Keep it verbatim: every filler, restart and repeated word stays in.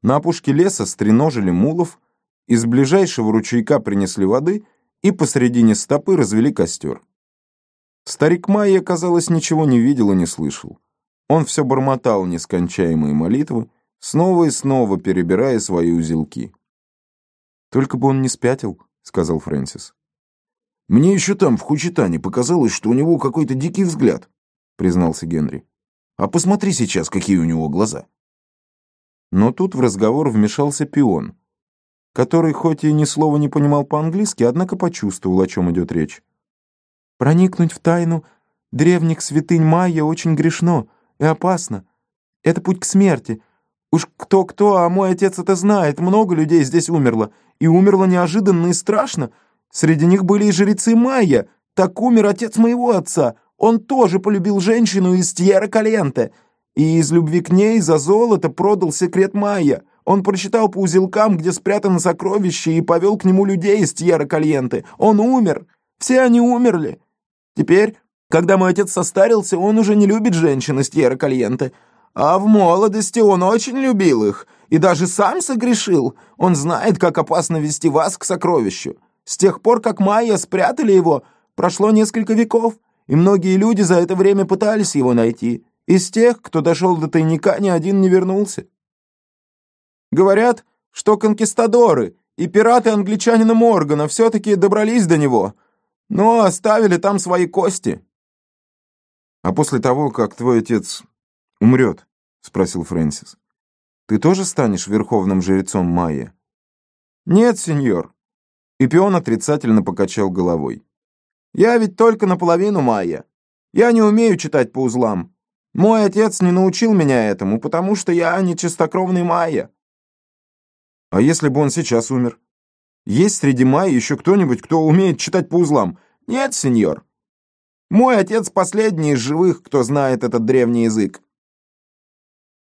На опушке леса стреножили мулов, из ближайшего ручейка принесли воды и посредине стопы развели костер. Старик Майя, казалось, ничего не видел и не слышал. Он все бормотал нескончаемые молитвы, снова и снова перебирая свои узелки. «Только бы он не спятил», — сказал Фрэнсис. «Мне еще там, в Хучитане, показалось, что у него какой-то дикий взгляд», — признался Генри. «А посмотри сейчас, какие у него глаза». Но тут в разговор вмешался пион, который хоть и ни слова не понимал по-английски, однако почувствовал, о чем идет речь. «Проникнуть в тайну древних святынь майя очень грешно и опасно. Это путь к смерти. Уж кто-кто, а мой отец это знает. Много людей здесь умерло. И умерло неожиданно и страшно. Среди них были и жрецы майя. Так умер отец моего отца. Он тоже полюбил женщину из Тьерра-Кальенте. И из любви к ней за золото продал секрет майя. Он прочитал по узелкам, где спрятано сокровище, и повел к нему людей из Тьерра-Кальенте. Он умер. Все они умерли. Теперь, когда мой отец состарился, он уже не любит женщин из Тьерра-Кальенте. А в молодости он очень любил их, и даже сам согрешил. Он знает, как опасно вести вас к сокровищу. С тех пор, как майя спрятали его, прошло несколько веков, и многие люди за это время пытались его найти. Из тех, кто дошел до тайника, ни один не вернулся. Говорят, что конкистадоры и пираты англичанина Моргана все-таки добрались до него, но оставили там свои кости». «А после того, как твой отец умрет, — спросил Фрэнсис, — ты тоже станешь верховным жрецом майя?» «Нет, сеньор». И пион отрицательно покачал головой. «Я ведь только наполовину майя. Я не умею читать по узлам. Мой отец не научил меня этому, потому что я не чистокровный майя». «А если бы он сейчас умер? Есть среди майя еще кто-нибудь, кто умеет читать по узлам?» «Нет, сеньор. Мой отец последний из живых, кто знает этот древний язык.